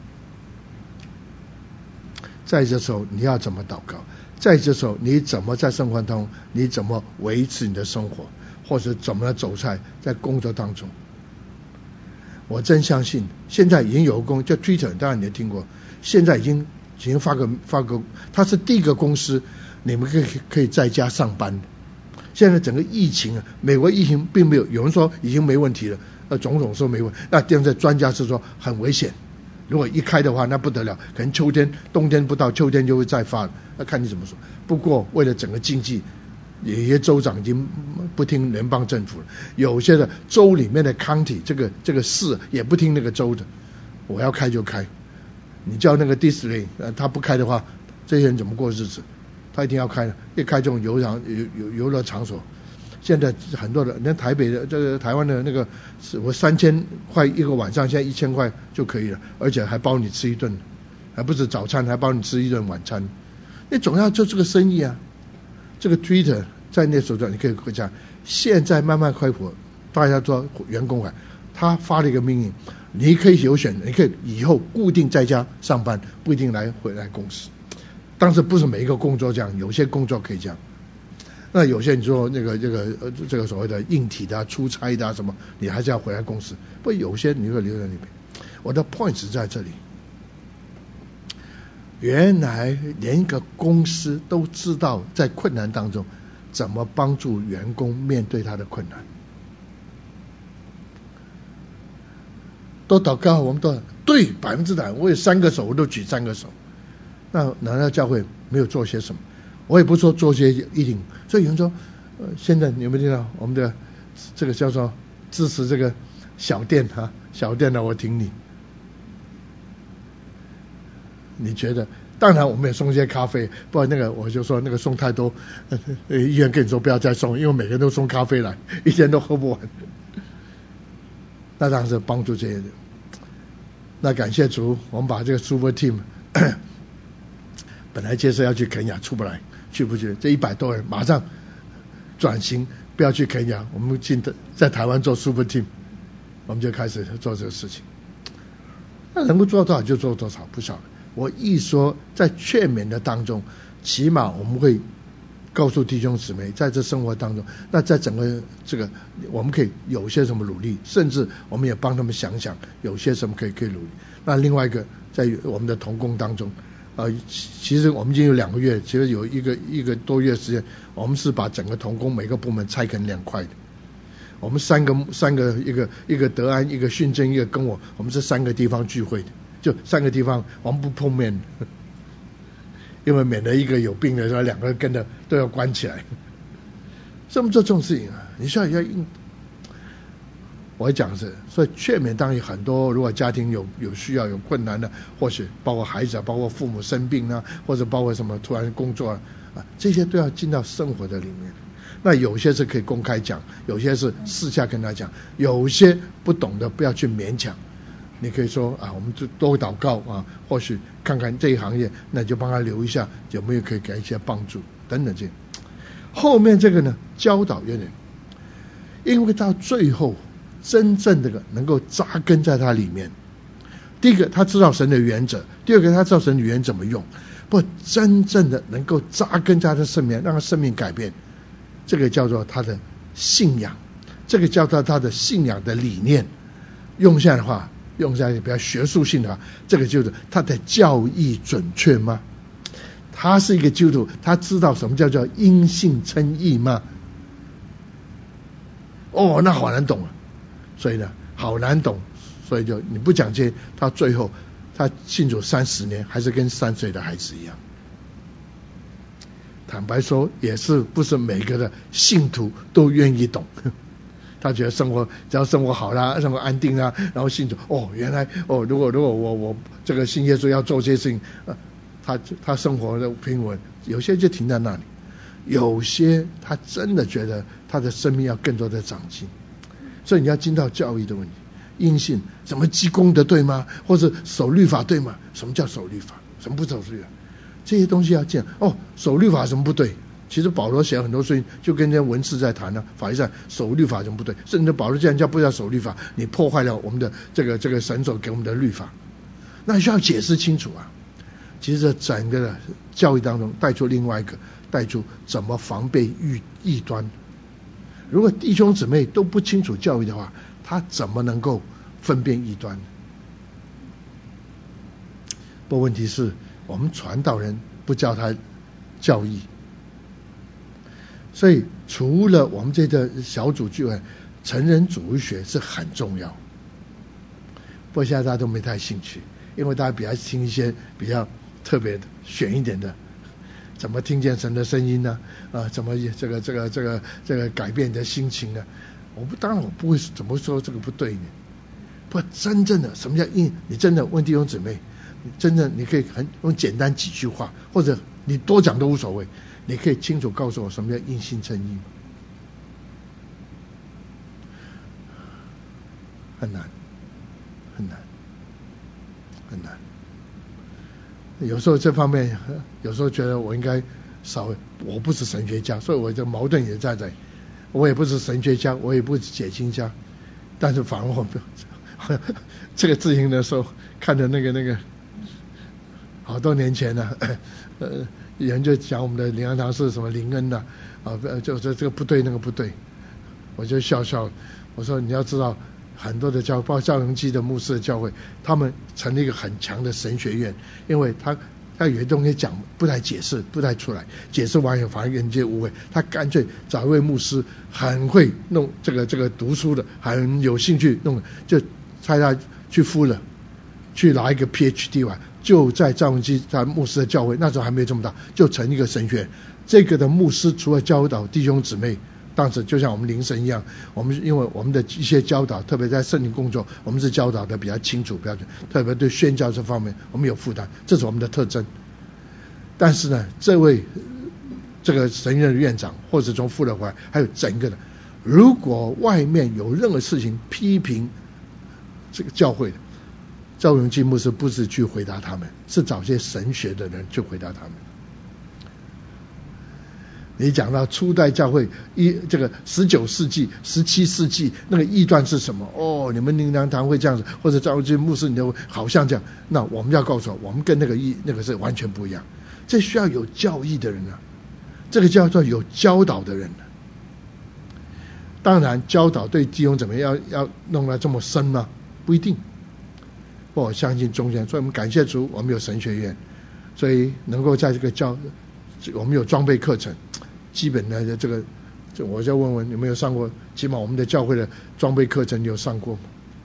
在这时候你要怎么祷告？在这时候你怎么在生活中，你怎么维持你的生活，或者怎么走在工作当中？我真相信，现在已经有个叫 Twitter， 当然你也听过，现在已经发个，它是第一个公司，你们可以在家上班。现在整个疫情美国疫情并没有人说已经没问题了，总统说没问题，那现在专家是说很危险，如果一开的话那不得了，可能冬天不到，秋天就会再发了，那看你怎么说。不过为了整个经济，有些州长已经不听联邦政府了，有些的州里面的 county 这个市也不听那个州的，我要开就开。你叫那个 district 他不开的话，这些人怎么过日子？他一定要开的，一开这种游乐场所。现在很多的，那台北的这个台湾的那个，我3000块一个晚上，现在1000块就可以了，而且还包你吃一顿，还不是早餐，还包你吃一顿晚餐。你总要做这个生意啊。这个 Twitter 在那时候你可以讲，现在慢慢开火，大家做员工他发了一个命令，你可以有选，你可以以后固定在家上班，不一定回来公司。但是不是每一个工作这样，有些工作可以这样。那有些你说这个所谓的硬体的出差的什么，你还是要回来公司。不，有些你会留在那边。我的 point 是在这里。原来连一个公司都知道在困难当中怎么帮助员工面对他的困难。都祷告，我们都对100%，我有3个手，我都举3个手。那难道教会没有做些什么？我也不说做些一定。所以有人说，现在你有没有听到我们的这个叫做支持这个小店小店呢？我挺你。你觉得？当然我们也送一些咖啡，不然那个我就说那个送太多，医院跟你说不要再送，因为每个人都送咖啡来，一天都喝不完。那当然是帮助这些人。那感谢主，我们把这个 Super Team 本来接着要去肯亚，出不来，去不去？这100多人马上转型，不要去肯亚，我们在台湾做 Super Team， 我们就开始做这个事情。那能够做多少就做多少，不晓得。我一说在劝勉的当中，起码我们会告诉弟兄姊妹，在这生活当中，那在整个这个我们可以有些什么努力，甚至我们也帮他们想想有些什么可以努力。那另外一个在我们的同工当中，其实我们已经有2个月，其实有一个多月时间，我们是把整个同工每个部门拆成2块的。我们三个一个德安，一个训政，一个跟我们是3个地方聚会的，就3个地方我们不碰面。因为免得一个有病的时候，2个跟着都要关起来。这么做这种事情啊，你需要我会讲是，所以劝勉当然很多，如果家庭有需要有困难的，或许包括孩子啊，包括父母生病啊，或者包括什么突然工作啊，这些都要进到生活的里面。那有些是可以公开讲，有些是私下跟他讲，有些不懂的不要去勉强。你可以说我们就多祷告或许看看这一行业，那就帮他留一下，有没有可以给一些帮助等等这些。后面这个呢，教导有点，因为到最后真正这个能够扎根在他里面。第一个，他知道神的原则；第二个，他知道神的语言怎么用。不，真正的能够扎根在他的生命，让他生命改变，这个叫做他的信仰，这个叫做他的信仰的理念。用下的话，用在比较学术性的话，这个就是他的教义准确吗？他是一个基督徒，他知道什么叫做因信称义吗？那好难懂啊，所以呢，好难懂，所以就你不讲这些，他最后他信主30年，还是跟3岁的孩子一样。坦白说，也是不是每个的信徒都愿意懂。他觉得只要生活好啦，生活安定啦，然后信主，原来如果我这个信耶稣要做这些事情，他生活的平稳，有些就停在那里，有些他真的觉得他的生命要更多的长进，所以你要进到教育的问题，因信什么积功德对吗？或者守律法对吗？什么叫守律法？什么不守律法？这些东西要见守律法什么不对？其实保罗写了很多书，就跟这些文士在谈呢，法律上守律法怎么不对？甚至保罗这样叫不要守律法，你破坏了我们的这个神所给我们的律法，那需要解释清楚啊。其实整个的教育当中带出另外一个，带出怎么防备异端。如果弟兄姊妹都不清楚教育的话，他怎么能够分辨异端？不过问题是我们传道人不教他教义。所以除了我们这个小组聚会，成人主日学是很重要。不过现在大家都没太兴趣，因为大家比较听一些比较特别的选一点的，怎么听见神的声音呢？怎么这个改变你的心情呢？当然我不会怎么说这个不对呢。不，真正的什么叫你真的问弟兄姊妹，真的你可以用简单几句话，或者你多讲都无所谓。你可以清楚告诉我什么叫因信称义吗？很难。有时候这方面，有时候觉得我应该我不是神学家，所以我的矛盾也在这里。我也不是神学家，我也不是解经家，但是反而我这个自行的时候看着那个好多年前呢，人就讲我们的灵粮堂是什么灵恩的就是这个不对那个不对，我就笑，我说你要知道很多的包括教荣基的牧师的教会，他们成立一个很强的神学院，因为他有些东西讲不太解释不太出来，解释完以后反而人家误会，他干脆找一位牧师很会弄这个读书的，很有兴趣弄，就差他去敷了，去拿一个 PhD 完，就在赵文基在牧师的教会，那时候还没这么大，就成一个神学院。这个的牧师除了教导弟兄姊妹，当时就像我们灵神一样，因为我们的一些教导，特别在圣灵工作，我们是教导的比较清楚标准，特别对宣教这方面我们有负担，这是我们的特征。但是呢，这位这个神学院的院长或者从副了回来，还有整个的，如果外面有任何事情批评这个教会的，赵永基牧师不是去回答他们，是找些神学的人去回答他们。你讲到初代教会这个19世纪17世纪那个异端是什么？你们灵粮堂会这样子，或者赵永基牧师你都好像这样，那我们要告诉我们跟那个是完全不一样。这需要有教义的人啊， 这个叫做有教导的人。当然教导对弟兄怎么样要弄得这么深吗？不一定。我相信中间，所以我们感谢主，我们有神学院，所以能够在这个我们有装备课程，基本的这个我就问问有没有上过，起码我们的教会的装备课程你有上过吗？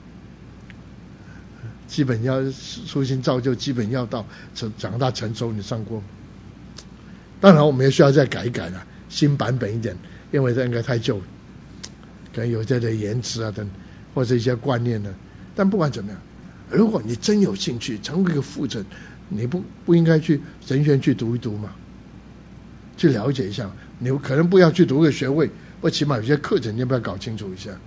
基本要初心造就，基本要到长大成熟，你上过吗？当然我们也需要再改一改了，新版本一点，因为这应该太旧了，可能有这类言辞啊等或者一些观念呢。但不管怎么样，如果你真有兴趣成为一个父亲，你不应该去神学院去读一读吗？去了解一下，你可能不要去读个学位，或起码有些课程你要不要搞清楚一下。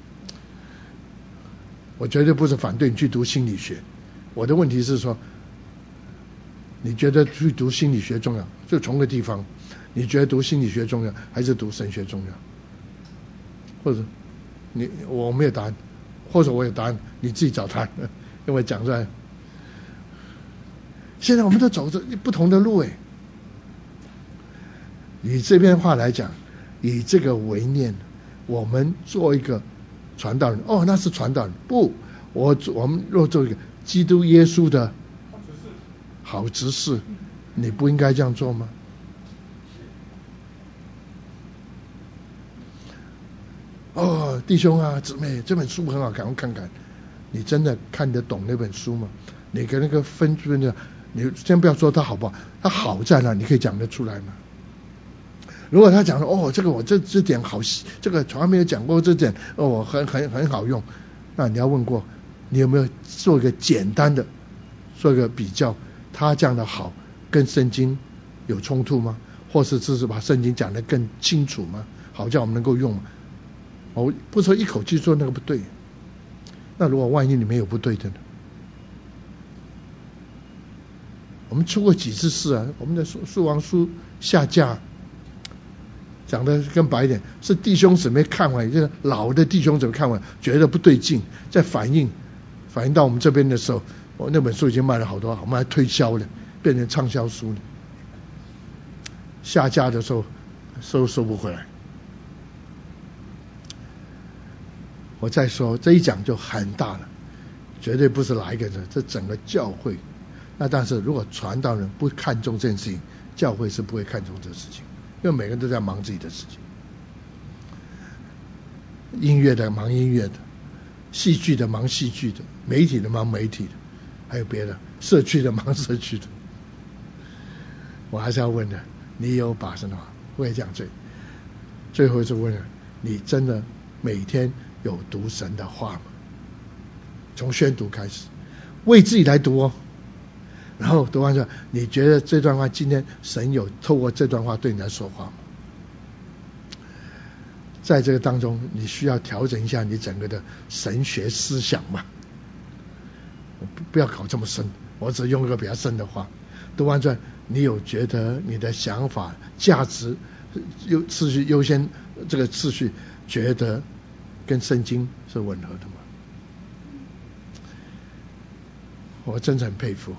我绝对不是反对你去读心理学，我的问题是说，你觉得去读心理学重要？就从个地方，你觉得读心理学重要，还是读神学重要？或者我没有答案，或者我有答案，你自己找答案，因为讲出来。现在我们都走着不同的路以这边话来讲，以这个为念，我们做一个传道人，那是传道人，不，我们若做一个基督耶稣的好执事，你不应该这样做吗？弟兄啊姊妹，这本书很好，赶快看看。你真的看得懂那本书吗？你跟那个分的，你先不要说它好不好，它好在哪，你可以讲得出来吗？如果他讲说这个我这点好，这个从来没有讲过这点，很好用，那你要问过，你有没有做一个简单的做一个比较，他讲的好跟圣经有冲突吗？或是只是把圣经讲得更清楚吗？好叫我们能够用吗？不说一口气说那个不对，那如果万一里面有不对的呢？我们出过几次事啊，我们的树王书下架，讲的更白一点，是弟兄姊妹看完，就是老的弟兄姊妹看完觉得不对劲，再反映到我们这边的时候，那本书已经卖了好多，我们还推销了，变成畅销书了。下架的时候收不回来。我再说这一讲就很大了，绝对不是哪一个人，这整个教会。那但是如果传道人不看重这件事情，教会是不会看重这个事情，因为每个人都在忙自己的事情，音乐的忙音乐的，戏剧的忙戏剧的，媒体的忙媒体的，还有别的，社区的忙社区的。我还是要问的，你有把神的话？我也讲最后是问了，你真的每天有读神的话吗？从宣读开始，为自己来读然后读完之后，你觉得这段话今天神有透过这段话对你来说话吗？在这个当中，你需要调整一下你整个的神学思想嘛。不要搞这么深，我只用一个比较深的话。读完之后，你有觉得你的想法、价值、次序优先这个次序，觉得跟圣经是吻合的吗？我真的很佩服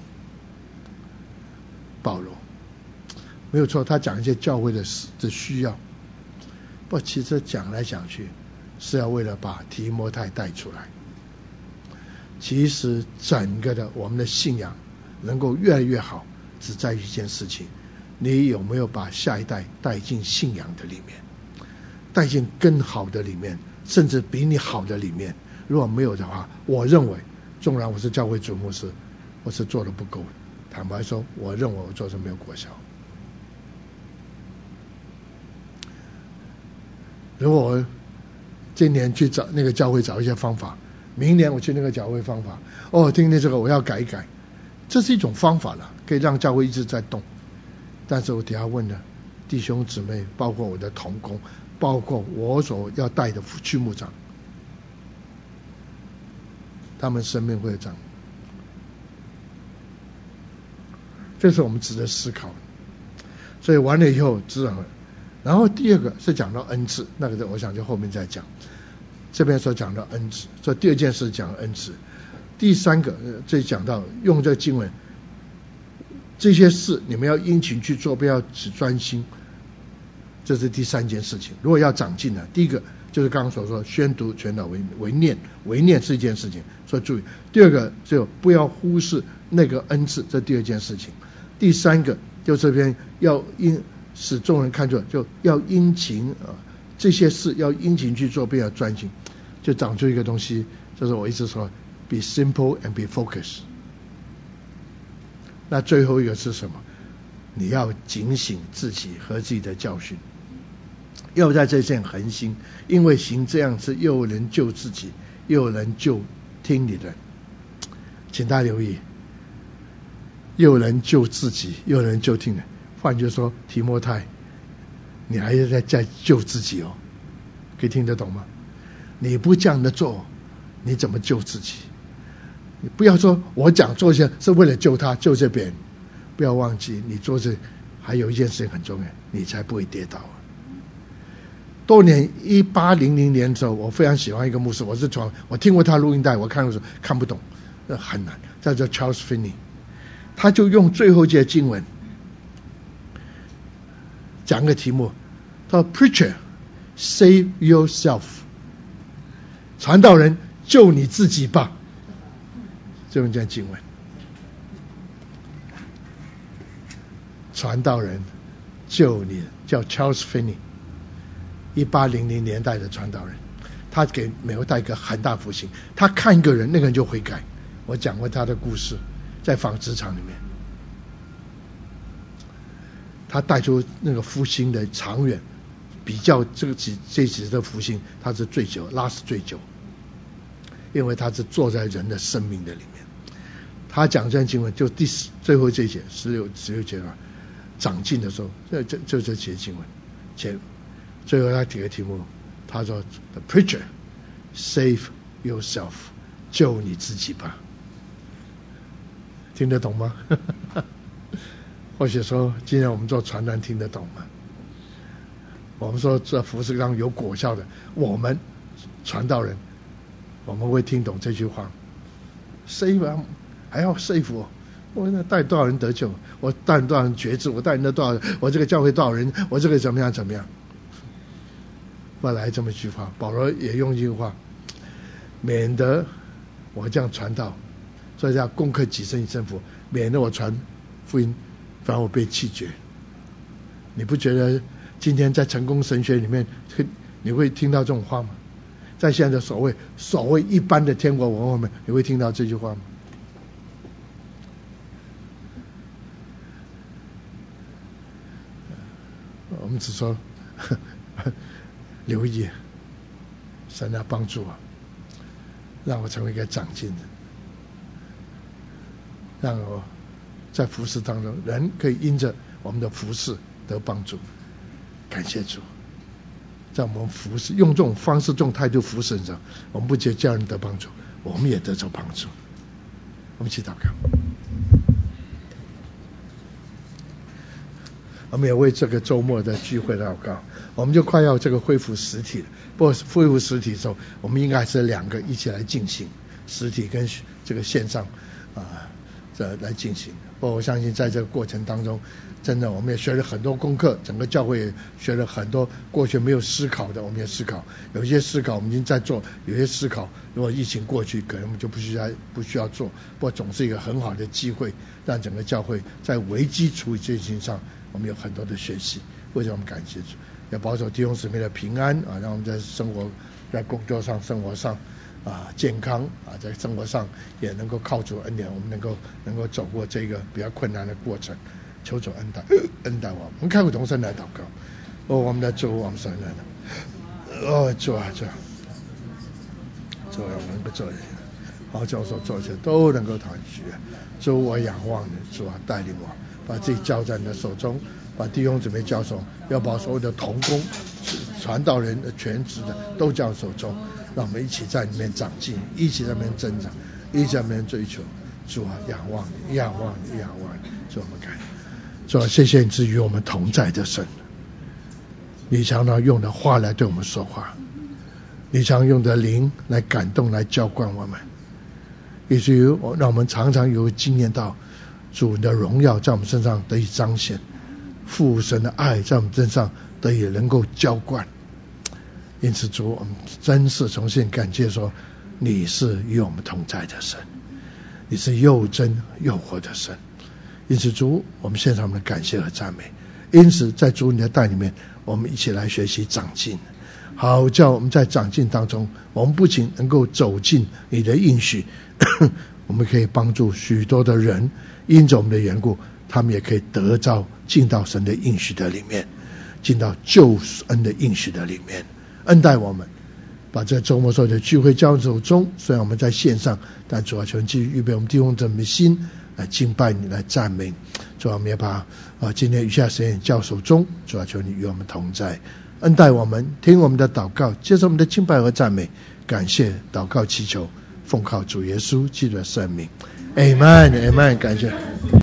保罗，没有错，他讲一些教会的需要，不，其实讲来讲去是要为了把提摩太带出来。其实整个的我们的信仰能够越来越好，只在于一件事情，你有没有把下一代带进信仰的里面，带进更好的里面，甚至比你好的里面。如果没有的话，我认为纵然我是教会主牧师，我是做得不够的。坦白说，我认为我做的没有果效。如果我今年去找那个教会找一些方法，明年我去那个教会方法，听见这个我要改一改，这是一种方法了，可以让教会一直在动。但是我底下问的弟兄姊妹，包括我的同工，包括我所要带的区牧长，他们生命会长，这是我们值得思考的。所以完了以后知道了。然后第二个是讲到恩赐，那个我想就后面再讲。这边所讲到恩赐，所以第二件事讲恩赐。第三个这讲到用这个经文，这些事你们要殷勤去做，不要只专心。 这是第三件事情。如果要长进呢，第一个就是刚刚所说宣读传道为念，为念是一件事情，所以注意。第二个就不要忽视那个恩赐，这第二件事情。第三个就这边要使众人看出，就要殷勤这些事要殷勤去做，并要专心，就长出一个东西，就是我一直说 be simple and be focused。 那最后一个是什么？你要警醒自己和自己的教训，要在这线恒心，因为行这样子又能救自己，又能救听你的。请大家留意，又能救自己，又能救听人。换句话说，提摩太，你还是在救自己哦，可以听得懂吗？你不这样的做，你怎么救自己？你不要说我讲做些是为了救他，救这边，不要忘记你做这还有一件事情很重要，你才不会跌倒。多年1800年的时候，我非常喜欢一个牧师，我听过他录音带，我看的时候看不懂，很难，叫做 Charles Finney， 他就用最后一节经文讲个题目，他说 Preacher save yourself， 传道人救你自己吧，就用这样经文。传道人救你，叫 Charles Finney，1800年代的传道人，他给美国带一个很大复兴。他看一个人，那个人就悔改。我讲过他的故事，在纺织厂里面，他带出那个复兴的长远，比较这几的复兴，他是最久，last最久，因为他是坐在人的生命的里面。他讲这段经文就最后这一节16节吧，长进的时候，就这节经文，最后他提个题目，他说 The preacher save yourself， 救你自己吧，听得懂吗？或许说今天我们做传单听得懂吗？我们说这服事上有果效的，我们传道人我们会听懂这句话 save 还要 save 我带多少人得救，我带多少人觉知，我带多少人，我这个教会多少人，我这个怎么样，后来这么一句话，保罗也用一句话，免得我这样传道，所以要攻克己身以身服，免得我传福音反而我被弃绝。你不觉得今天在成功神学里面你会听到这种话吗？在现在的所谓一般的天国文化里面，你会听到这句话吗？我们只说留意，神要帮助我，让我成为一个长进的，让我在服事当中，人可以因着我们的服事得帮助。感谢主，在我们服事用这种方式、这种态度服事的时候，我们不仅叫人得帮助，我们也得着帮助。我们一起祷告。我们也为这个周末的聚会祷告，我们就快要这个恢复实体了。不过恢复实体的时候，我们应该是两个一起来进行，实体跟这个线上来进行。不过我相信在这个过程当中，真的我们也学了很多功课，整个教会也学了很多过去没有思考的，我们也思考。有些思考我们已经在做，有些思考如果疫情过去，可能我们就不需要做。不过总是一个很好的机会，让整个教会在危机处理这件事情上，我们有很多的学习。为什么我们感谢主？要保守弟兄姊妹的平安让我们在生活、在工作上、生活上健康在生活上也能够靠主恩典，我们能够走过这个比较困难的过程。求主恩待我们开口同声来祷告。我们的主，我们神来了。主啊，我能够做人，好教授做些都能够讨你喜悦。主，我仰望你，主啊，带领我，把自己交在你的手中，把弟兄姊妹交手，要把所有的同工、传道人的全职的都交手中，让我们一起在里面长进，一起在里面增长，一起在里面追求。主啊，仰望你，主，我们感谢。主啊，谢谢你是与我们同在的神，你常常用的话来对我们说话，你常用的灵来感动、来浇灌我们，以至于让我们常常有经验到主的荣耀在我们身上得以彰显，父神的爱在我们身上得以能够浇灌。因此主，我们真是重新感谢说，你是与我们同在的神，你是又真又活的神。因此主，我们献上我们的感谢和赞美。因此在主你的带里面，我们一起来学习长进，好叫我们在长进当中，我们不仅能够走进你的应许我们可以帮助许多的人，因着我们的缘故，他们也可以得着进到神的应许的里面，进到救恩的应许的里面。恩待我们，把这周末所有的聚会交手中，虽然我们在线上，但主要求继续预备我们弟兄姊妹的心来敬拜你，来赞美。主要我们也把今天余下时间交手中，主要求你与我们同在，恩待我们，听我们的祷告，接受我们的敬拜和赞美，感谢祷告祈求，奉靠主耶稣基督的圣名， Amen Amen， 感谢。